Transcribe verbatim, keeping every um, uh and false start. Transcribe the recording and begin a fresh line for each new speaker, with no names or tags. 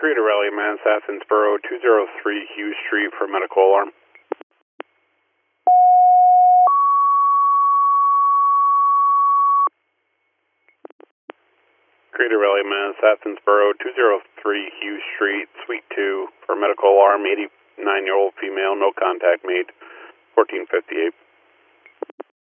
Creator Rally, Mass, Athensboro, two oh three Hughes Street for medical alarm. Creator Rally, Mass, Athensboro, two oh three Hughes Street, Suite two for medical alarm, eighty-nine-year-old female, no contact made, fourteen fifty-eight.